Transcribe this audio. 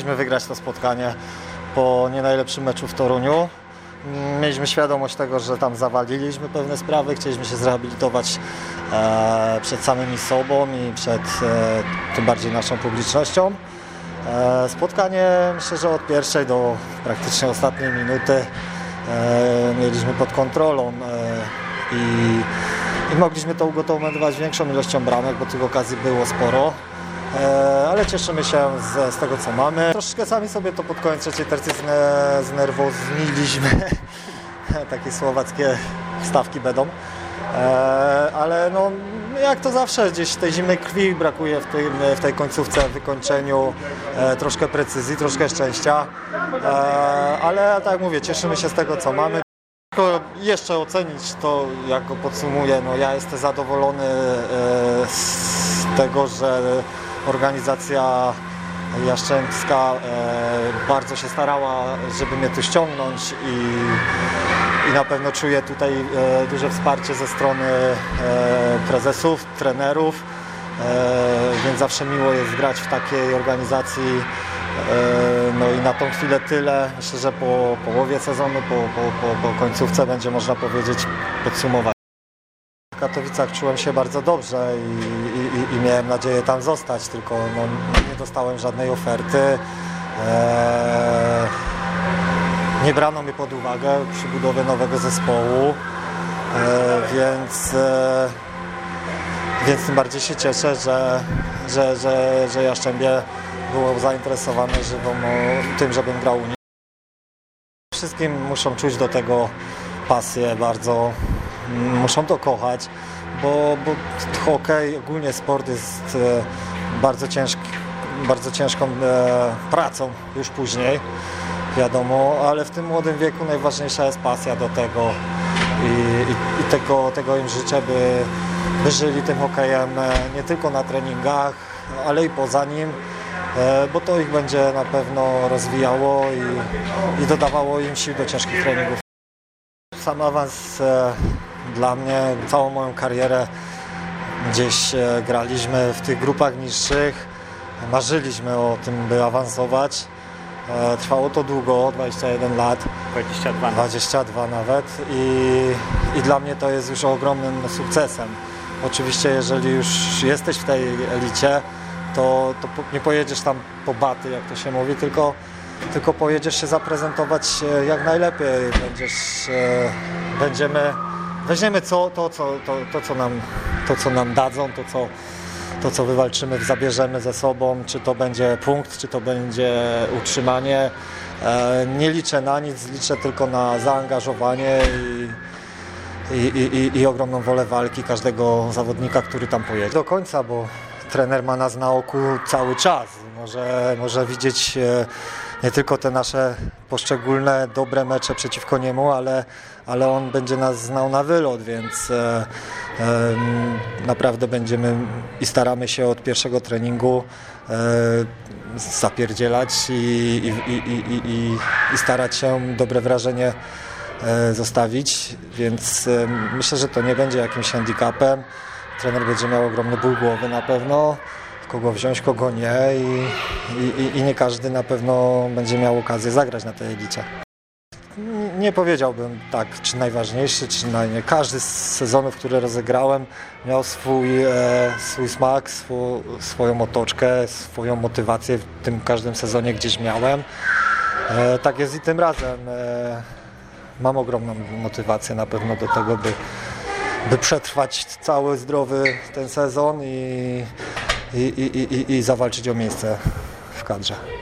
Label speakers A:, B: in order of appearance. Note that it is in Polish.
A: Chcieliśmy wygrać to spotkanie po nie najlepszym meczu w Toruniu. Mieliśmy świadomość tego, że tam zawaliliśmy pewne sprawy, chcieliśmy się zrehabilitować przed samymi sobą i przed tym bardziej naszą publicznością. Spotkanie myślę, że od pierwszej do praktycznie ostatniej minuty mieliśmy pod kontrolą i mogliśmy to ugotowywać większą ilością bramek, bo tych okazji było sporo. Ale cieszymy się z tego, co mamy. Troszeczkę sami sobie to pod koniec trzeciej tercji znerwozniliśmy. Takie słowackie wstawki będą. Ale no, jak to zawsze, gdzieś tej zimnej krwi brakuje w tej końcówce, w wykończeniu. Troszkę precyzji, troszkę szczęścia. Ale tak jak mówię, cieszymy się z tego, co mamy. Tylko jeszcze ocenić to, jak go podsumuję, no ja jestem zadowolony z tego, że organizacja Jastrzębska bardzo się starała, żeby mnie tu ściągnąć i na pewno czuję tutaj duże wsparcie ze strony prezesów, trenerów, więc zawsze miło jest grać w takiej organizacji. No i na tą chwilę tyle. Myślę, że po połowie sezonu, po końcówce będzie można powiedzieć, podsumować. W Katowicach czułem się bardzo dobrze i miałem nadzieję tam zostać, tylko no, nie dostałem żadnej oferty. Nie brano mnie pod uwagę przy budowie nowego zespołu, więc tym bardziej się cieszę, że Jastrzębie było zainteresowane tym, żebym grał u nich. Wszystkim muszą czuć do tego pasję bardzo, muszą to kochać, bo hokej, ogólnie sport jest bardzo ciężką pracą już później, wiadomo, ale w tym młodym wieku najważniejsza jest pasja do tego i tego im życzę, by żyli tym hokejem nie tylko na treningach, ale i poza nim, bo to ich będzie na pewno rozwijało i dodawało im sił do ciężkich treningów. Sam awans dla mnie, całą moją karierę gdzieś graliśmy w tych grupach niższych, marzyliśmy o tym, by awansować. Trwało to długo, 21 lat, 22 nawet i dla mnie to jest już ogromnym sukcesem. Oczywiście jeżeli już jesteś w tej elicie, to nie pojedziesz tam po baty, jak to się mówi, tylko pojedziesz się zaprezentować jak najlepiej. Weźmiemy to, co nam dadzą, to, co wywalczymy, zabierzemy ze sobą, czy to będzie punkt, czy to będzie utrzymanie. Nie liczę na nic, liczę tylko na zaangażowanie i ogromną wolę walki każdego zawodnika, który tam pojedzie. Do końca, bo trener ma nas na oku cały czas. Może widzieć nie tylko te nasze poszczególne dobre mecze przeciwko niemu, ale on będzie nas znał na wylot, więc naprawdę będziemy i staramy się od pierwszego treningu zapierdzielać i starać się dobre wrażenie zostawić, więc myślę, że to nie będzie jakimś handicapem. Trener będzie miał ogromny ból głowy na pewno, kogo wziąć, kogo nie i nie każdy na pewno będzie miał okazję zagrać na tej elicie. Nie powiedziałbym tak, czy najważniejszy, czy nie. Każdy z sezonów, które rozegrałem, miał swój smak, swoją otoczkę, swoją motywację. W tym każdym sezonie gdzieś miałem. Tak jest i tym razem. Mam ogromną motywację na pewno do tego, by przetrwać cały zdrowy ten sezon i zawalczyć o miejsce w kadrze.